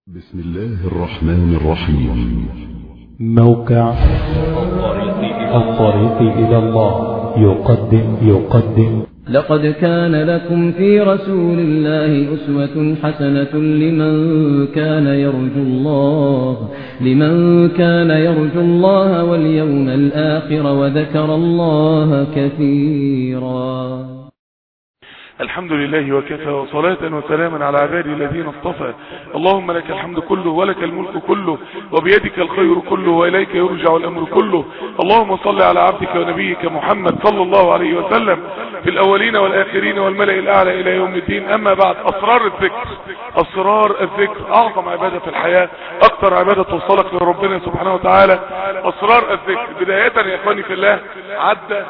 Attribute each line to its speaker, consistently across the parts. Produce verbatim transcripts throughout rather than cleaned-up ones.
Speaker 1: بسم الله الرحمن الرحيم.
Speaker 2: موقع الطريق إلى الله يقدم يقدم
Speaker 3: لقد كان لكم في رسول الله أسوة حسنة لمن كان يرجو الله لمن كان يرجو الله واليوم الآخر وذكر الله كثيرا.
Speaker 4: الحمد لله وكفى، وصلاة وسلاما على عباده الذين اصطفى. اللهم لك الحمد كله ولك الملك كله وبيدك الخير كله وإليك يرجع الأمر كله. اللهم صل على عبدك ونبيك محمد صلى الله عليه وسلم في الأولين والآخرين والملأ الأعلى إلى يوم الدين. أما بعد، أسرار الذكر أسرار الذكر أعظم عبادة في الحياة، أكثر عبادة توصلك لربنا سبحانه وتعالى. أسرار الذكر بداية يا إخواني في الله، عدى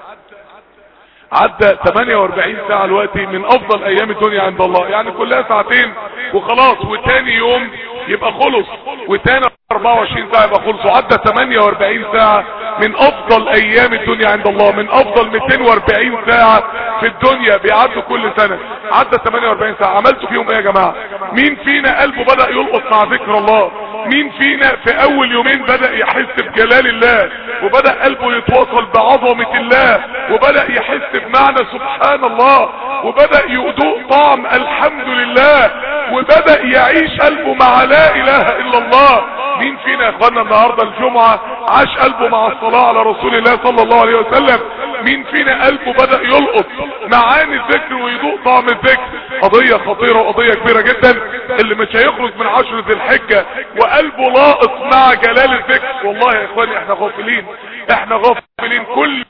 Speaker 4: عدى ثمانية وأربعين ساعة دلوقتي من افضل ايام الدنيا عند الله، يعني كلها ساعتين وخلاص، وتاني يوم يبقى خلص، وتاني أربعة وعشرين ساعة يبقى خلص، وعدى ثمانية وأربعين ساعة من افضل ايام الدنيا عند الله، من افضل مئتين وأربعين ساعة في الدنيا بيعدوا كل سنة. عدى ثمانية وأربعين ساعة، عملتوا فيهم ايه يا جماعة؟ مين فينا قلبه بدأ يلقط مع ذكر الله؟ مين فينا في اول يومين بدأ يحس بجلال الله، وبدأ قلبه يتواصل بعظمة الله، وبدأ يحس بمعنى سبحان الله، وبدأ يذوق طعم الحمد لله، وبدأ يعيش قلبه مع لا اله الا الله؟ مين فينا يا اخوانا النهاردة الجمعة عاش قلبه مع الصلاة على رسول الله صلى الله عليه وسلم؟ مين فينا قلبه بدأ يلقط معاني الذكر ويذوق طعم الذكر؟ قضية خطيرة وقضية كبيرة جدا. اللي مش هيخرج من عشر ذي الحجة وقلبه لاقط مع جلال الذكر، والله يا اخواني احنا غافلين، احنا غافلين. كل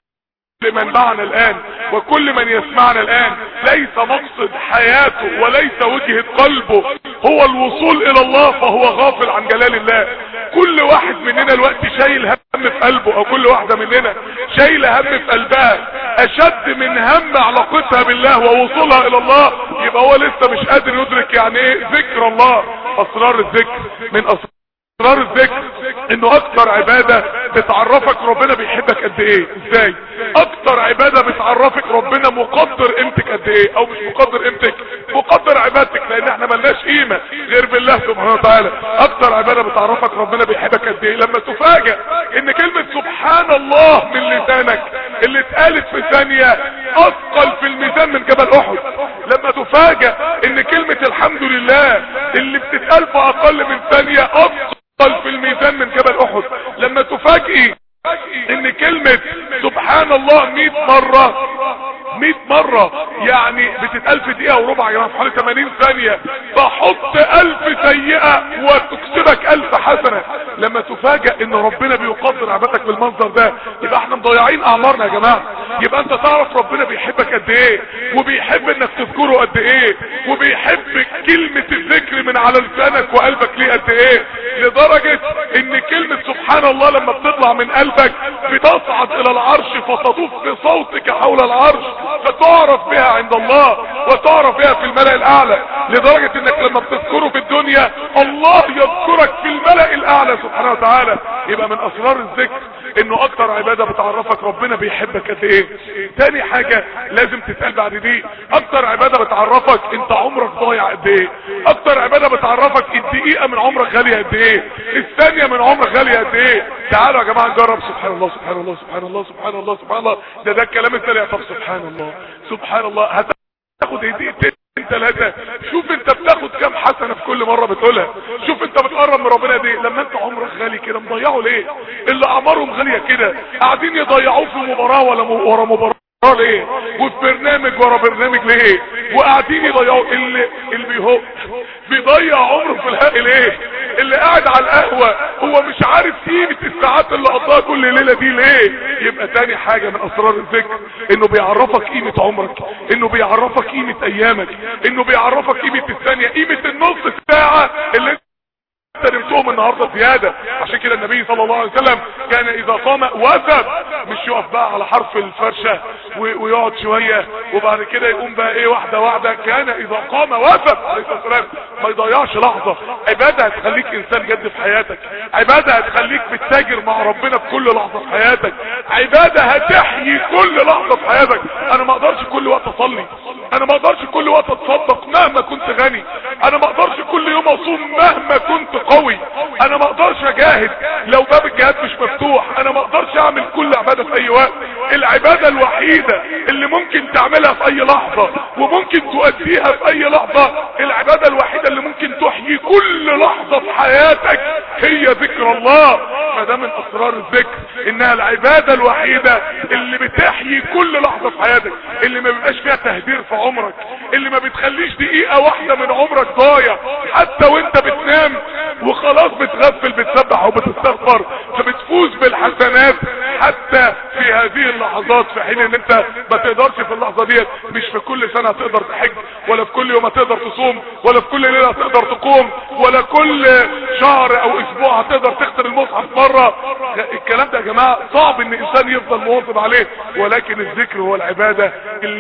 Speaker 4: من معنا الآن وكل من يسمعنا الآن ليس مقصد حياته وليس وجهة قلبه هو الوصول إلى الله، فهو غافل عن جلال الله. كل واحد مننا الوقت شايل هم في قلبه، أو كل واحدة مننا شايلة هم في قلبها أشد من هم علاقتها بالله ووصولها إلى الله، يبقى هو لسه مش قادر يدرك يعني إيه ذكر الله. أسرار الذكر، من أسرار اسرار الذكر انه اكتر عبادة بتعرفك ربنا بيحبك قد ايه. ازاي؟ اكتر عبادة بتعرفك ربنا مقدر قيمتك قد ايه، او مش مقدر قيمتك، مقدر عبادتك، لان احنا ملناش قيمة غير بالله سبحانه وتعالى. اكتر عبادة بتعرفك ربنا بيحبك قد ايه لما تفاجأ ان كلمة سبحان الله من لسانك اللي اتقالت في ثانية اثقل في الميزان من جبل احد. لما تفاجأ ان كلمة الحمد لله اللي بتتقال في اقل من ثانية اثقل في الميزان من جبل احد. لما تفاجئي ان كلمة سبحان الله مئة مرة مئة مرة يعني بتتقال في دقيقة وربع يا جماعة، في حوالي ثمانين ثانية، فحط ألف سيئة وتكسبك ألف حسنة. لما تفاجئ ان ربنا بيقدر عبادتك بالمنظر ده، يبقى احنا مضيعين اعمارنا يا جماعة. يبقى انت تعرف ربنا بيحبك قد ايه، وبيحب انك تذكره قد ايه، وبيحب كلمة الذكر من على لسانك وقلبك ليه قد ايه، لدرجة ان كلمة سبحان الله لما بتطلع من قلبك بتصعد الى العرش فتطوف بصوتك حول العرش، فتعرف بها عند الله وتعرف بها في الملأ الاعلى، لدرجة انك لما بتذكره في الدنيا الله يذكرك في الملأ الاعلى سبحانه وتعالى. يبقى من اسرار الذكر انه اكتر عبادة بتعرفك ربنا بيحبك قد ايه. تاني حاجة لازم تتقال بعد دي، اكتر عبادة بتعرفك انت عمرك ضايع قد ايه. اكتر عبادة بتعرفك الدقيقة من عمرك غالية قد ايه، الثانية من عمرك غالية قد ايه. تعالوا يا جماعة نجرب سبحان الله سبحان الله سبحان الله سبحان الله سبحان الله. ده ده الكلام السريع. طب سبحان الله سبحان الله هتاخد دقيقتين ثلاثة، شوف انت بتاخد كام حسنة في كل مرة بتقولها، شوف انت بتقرب من ربنا دي. لما انت عمرك غالي كده مضيعه ليه؟ اللي اعمارهم غالية كده قاعدين يضيعوه في مباراة ولا ورا مباراة ليه، وفي برنامج ورا برنامج ليه، وقاعدين يضيعوا. اللي اللي بيهو بيضيع عمره في الهق ليه؟ اللي قاعد على القهوة هو مش عارف قيمة الساعات اللي قضاها كل ليلة دي ليه. يبقى تاني حاجة من اسرار الذكر انه بيعرفك قيمة عمرك، انه بيعرفك قيمة ايامك، انه بيعرفك قيمة الثانية، قيمة النص ساعة اللي انت نمتهم النهارده زياده. عشان كده النبي صلى الله عليه وسلم كان اذا قام وثب، مش يقف بقى على حرف الفرشه ويقعد شويه وبعد كده يقوم بقى ايه واحده واحده. كان اذا قام وثب عليه الصلاه والسلام، ما يضيعش لحظه. عباده هتخليك انسان جد في حياتك، عباده هتخليك بتتاجر مع ربنا في كل لحظه في حياتك، عباده هتحيي كل لحظه في حياتك. انا ما اقدرش كل وقت اصلي، انا ما اقدرش كل وقت اتصدق مهما كنت غني، انا ما اقدرش كل يوم اصوم مهما كنت قوي، انا ما اقدرش اجاهد لو باب الجهاد مش مفتوح، انا ما اقدرش اعمل كل عباده في اي وقت. العباده الوحيده اللي ممكن تعملها في اي لحظه وممكن تؤديها في اي لحظه، العباده الوحيده اللي ممكن تحيي كل لحظه في حياتك هي ذكر الله. فده من اسرار الذكر، انها العباده الوحيده اللي بتحيي كل لحظه في حياتك، اللي ما بيبقاش فيها تهدير في عمرك، اللي ما بتخليش دقيقه واحده من عمرك ضايع. حتى وانت بتنام وخلاص بتغفل بتسبح وبتستغفر، فبتفوز بالحسنات حتى في هذه اللحظات، في حين ان انت ما تقدرش في اللحظه ديت. مش في كل سنه هتقدر تحج، ولا في كل يوم هتقدر تصوم، ولا في كل ليله هتقدر تقوم، ولا كل شهر او اسبوع هتقدر تختم المصحف مره. الكلام ده يا جماعه صعب ان انسان يفضل مواظب عليه، ولكن الذكر هو العباده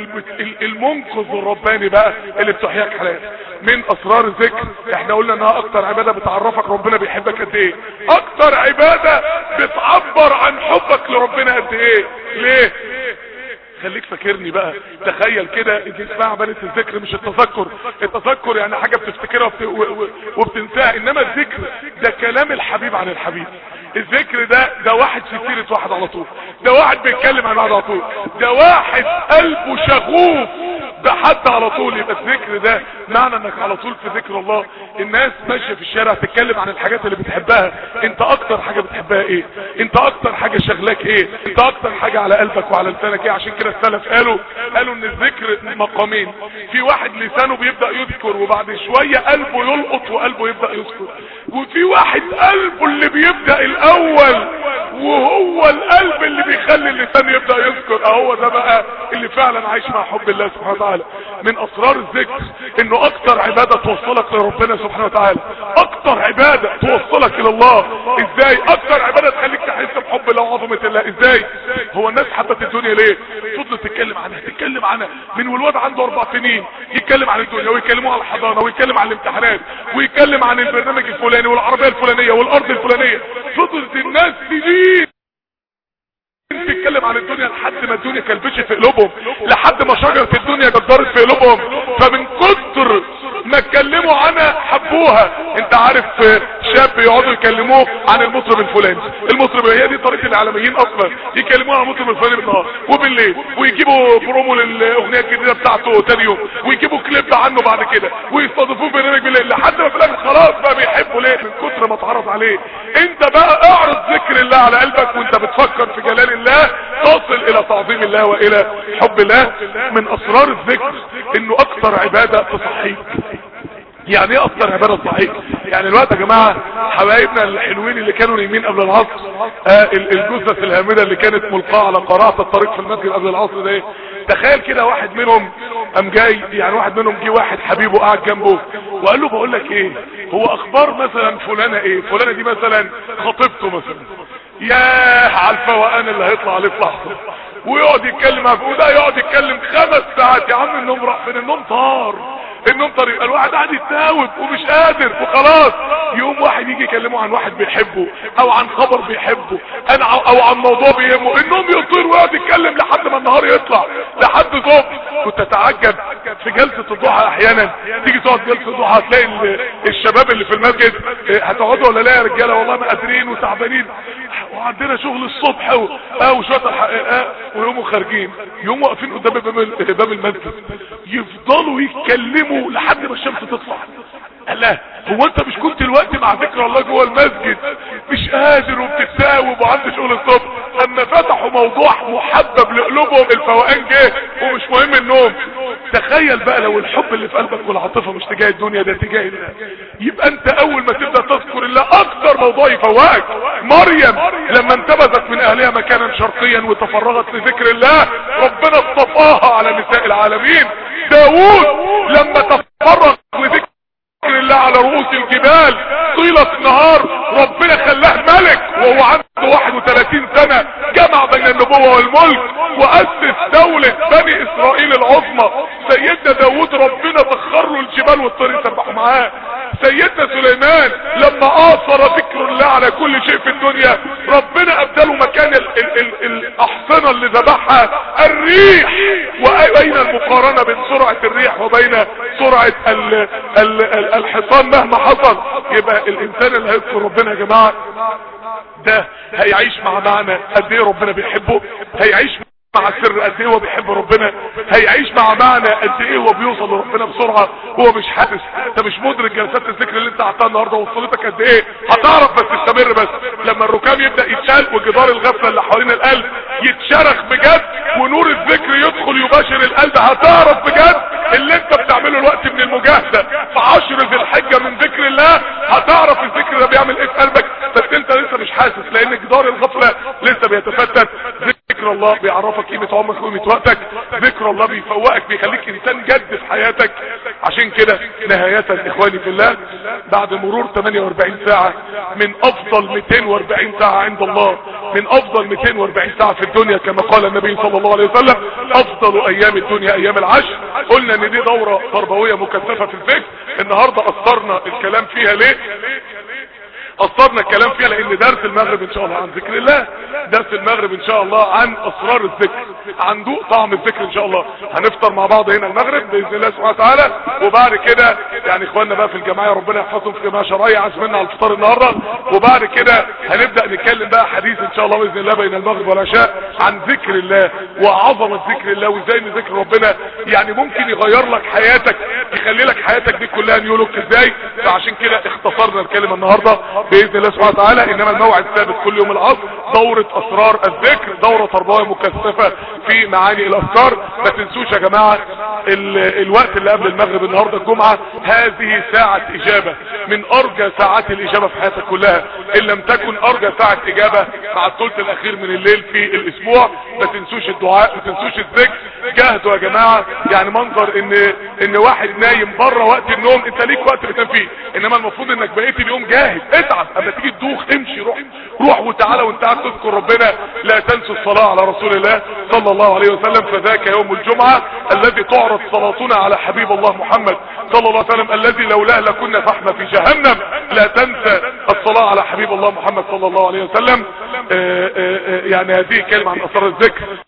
Speaker 4: المنقذ الرباني بقى اللي بتحياك حياتك. من اسرار الذكر احنا قلنا انها اكتر عباده بتعرفك ربنا بيحبك قد ايه، اكتر عباده بتعبر عن حبك لربنا قد ايه. ليه؟ خليك فاكرني بقى. تخيل كده ان اسمها عباده الذكر مش التذكر. التذكر يعني حاجه بتفتكرها وبت... وبتنساها، انما الذكر ده كلام الحبيب عن الحبيب. الذكر ده ده واحد في سيره واحد على طول، ده واحد بيتكلم عن واحد على طول، ده واحد قلبه شغوف بحد على طول. يبقى الذكر ده معنى انك على طول في ذكر الله. الناس ماشيه في الشارع تتكلم عن الحاجات اللي بتحبها، انت اكتر حاجه بتحبها ايه؟ انت اكتر حاجه شغلاك ايه؟ انت اكتر حاجه على قلبك وعلى لسانك ايه؟ عشان كده السلف قالوا قالوا ان الذكر مقامين، في واحد لسانه بيبدا يذكر وبعد شويه قلبه يلقط وقلبه يبدا يذكر، وفي واحد قلبه اللي بيبدا الاول وهو القلب اللي بيخلي اللسان يبدا يذكر. اهو ده بقى اللي فعلا عايش مع حب الله سبحانه وتعالى. من اسرار الذكر انه اكتر عباده توصلك لربنا سبحانه وتعالى، اكتر عباده توصلك الى الله. ازاي؟ اكتر عباده تخليك تحس بحب الله وعظمه الله. ازاي؟ هو الناس حبت الدنيا ليه؟ فضلت تتكلم عنها تتكلم عنها من والواد عنده اربع سنين يتكلم عن الدنيا، ويكلموه عن الحضانه، ويتكلم عن الامتحانات، ويتكلم عن البرنامج الفلاني والعربيه الفلانيه والارض الفلانيه. فضلت الناس سنين تتكلم عن الدنيا لحد ما الدنيا كلبشت في قلوبهم، لحد ما شجرة الدنيا جدرت في قلوبهم. فمن كتر ما اتكلموا عنها حبوها. انت عارف شاب يقعدوا يكلموه عن المطرب الفلاني، المطرب هي دي طريقة الاعلاميين اصلا، يكلموه عن المطرب الفلاني بالنهار وبالليل، ويجيبوا برومو للاغنية الجديدة بتاعته تاني يوم، ويجيبوا كليب عنه بعد كده، ويستضيفوه برنامج بالليل، لحد ما في الاخر خلاص بقى بيحبوا. ليه؟ من كتر ما اتعرض عليه. انت بقى اعرض ذكر الله على قلبك وانت بتفكر في جلال الله، تصل الى تعظيم الله والى حب الله. من اسرار الذكر انه اكتر عبادة تصحيك. يعني ايه اكتر عبادة تصحيك؟ يعني الوقت يا جماعة حبايبنا الحلوين اللي كانوا نايمين قبل العصر، آه الجثث الهامدة اللي كانت ملقاة على قراعة الطريق في المسجد قبل العصر ده ايه؟ تخيل كده واحد منهم قام جاي، يعني واحد منهم جه واحد حبيبه قاعد جنبه وقال له بقول لك ايه، هو اخبار مثلا فلانة ايه؟ فلانة دي مثلا خطيبته مثلا، ياه على الفوقان اللي هيطلع عليه في لحظه، ويقعد يتكلم وده يقعد يتكلم خمس ساعات. يا عم النوم راح فين؟ النوم طار، النوم طار. يبقى الواحد قاعد يتناوب ومش قادر وخلاص. يوم واحد يجي يكلمه عن واحد بيحبه او عن خبر بيحبه او عن موضوع بيهمه، النوم يطير ويقعد يتكلم لحد ما النهار يطلع لحد الصبح. كنت اتعجب في جلسه الضحى احيانا تيجي تقعد جلسه الضحى تلاقي الشباب اللي في المسجد هتقعدوا ولا لا يا رجاله؟ والله ما قادرين وتعبانين وعندنا شغل الصبح او شويه الحقيقه، ويقوموا خارجين يقوموا واقفين قدام باب المسجد يفضلوا يتكلموا لحد ما الشمس تطلع. الله، هو انت مش كنت الوقت مع ذكر الله جوه المسجد مش قادر وبتتساوب وعند شغل الصبح؟ اما فتحوا موضوع محبب لقلوبهم الفوقان جه ومش مهم النوم. تخيل بقى لو الحب اللي في قلبك والعاطفه مش تجاه الدنيا، ده تجاه الله، يبقى انت اول ما تبدا تذكر الله اكتر موضوع يفوقك. مريم لما انتبذت من اهلها مكانا شرقيا وتفرغت لذكر الله ربنا اصطفاها على نساء العالمين. داوود لما تفرغ لذكر الله على رؤوس رؤوس الجبال طيلة النهار، ربنا خلاه ملك وهو عنده واحد وثلاثين سنة، جمع بين النبوة والملك وأسس دولة بني إسرائيل العظمى. سيدنا داود ربنا سخر له الجبال والطير يسبحوا معاه. سيدنا سليمان لما آثر ذكر الله على كل شيء في الدنيا ربنا أبدله مكان ال ال ال الأحصنة اللي ذبحها الريح. وبين المقارنة بين سرعة الريح وبين سرعة ال ال ال الحصان مهما حصل، يبقى الإنسان اللي هيذكر ربنا يا جماعة ده هيعيش مع معنى قد ايه ربنا بيحبه، هيعيش مع السر قد ايه هو بيحب ربنا، هيعيش مع معنى قد ايه هو بيوصل لربنا بسرعه هو مش حاسس. انت مش مدرك جلسات الذكر اللي انت قعدتها النهارده وصلتك قد ايه. هتعرف بس تستمر، بس لما الركام يبدا يتشال وجدار الغفله اللي حوالين القلب يتشرخ بجد ونور الذكر يدخل يباشر القلب، هتعرف بجد اللي انت بتعمله الوقت من المجاهده في عشر ذي الحجه من ذكر الله، هتعرف الذكر ده بيعمل ايه في قلبك، بس انت لسه مش حاسس لان جدار الغفله لسه بيتفتت. ذكر الله بيعرفك قيمة عمرك وقيمة وقتك، ذكر الله بيفوقك بيخليك انسان جد في حياتك. عشان كده نهاية اخواني في الله، بعد مرور ثمانية واربعين ساعة من افضل مئتين واربعين ساعة عند الله، من افضل مئتين واربعين ساعة في الدنيا كما قال النبي صلى الله عليه وسلم افضل ايام الدنيا ايام العشر. قلنا ان دي دورة تربوية مكثفة في الفكر، النهاردة اثرنا الكلام فيها. ليه قصرنا الكلام فيها؟ لان درس المغرب ان شاء الله عن ذكر الله، درس المغرب ان شاء الله عن اسرار الذكر، عن ذوق طعم الذكر ان شاء الله. هنفطر مع بعض هنا المغرب باذن الله سبحانه وتعالى، وبعد كده يعني اخواننا بقى في الجماعه ربنا يحفظهم في جماعه شرعيه عازميننا على الفطار النهارده، وبعد كده هنبدا نتكلم بقى حديث ان شاء الله باذن الله بين المغرب والعشاء عن ذكر الله وعظمه ذكر الله، وازاي ان ذكر ربنا يعني ممكن يغير لك حياتك، يخلي لك حياتك دي كلها نيولوك ازاي. فعشان كده اختصرنا الكلمه النهارده باذن الله سبحانه وتعالى. انما الموعد ثابت كل يوم العصر، دوره اسرار الذكر، دوره تربويه مكثفه في معاني الافكار. ما تنسوش يا جماعه ال الوقت اللي قبل المغرب النهارده الجمعه، هذه ساعه اجابه من ارجى ساعات الاجابه في حياتك كلها، ان لم تكن ارجى ساعه اجابه مع الثلث الاخير من الليل في الاسبوع. ما تنسوش الدعاء، ما تنسوش الذكر، جاهدوا يا جماعه. يعني منظر ان ان واحد نايم بره وقت النوم، انت ليك وقت بتنام فيه، انما المفروض انك بقيت اليوم جاهد. اتعب اما تيجي تدوخ امشي، روح روح وتعالى وانت قاعد تذكر ربنا. لا تنسوا الصلاه على رسول الله صلى الله عليه وسلم، فذاك يوم الجمعه الذي تعرض صلاتنا على حبيب الله محمد صلى الله عليه وسلم الذي لولاه لكنا فحمة في جهنم. لا تنسى الصلاه على حبيب الله محمد صلى الله عليه وسلم. آآ آآ يعني هذه كلمه عن اسرار الذكر.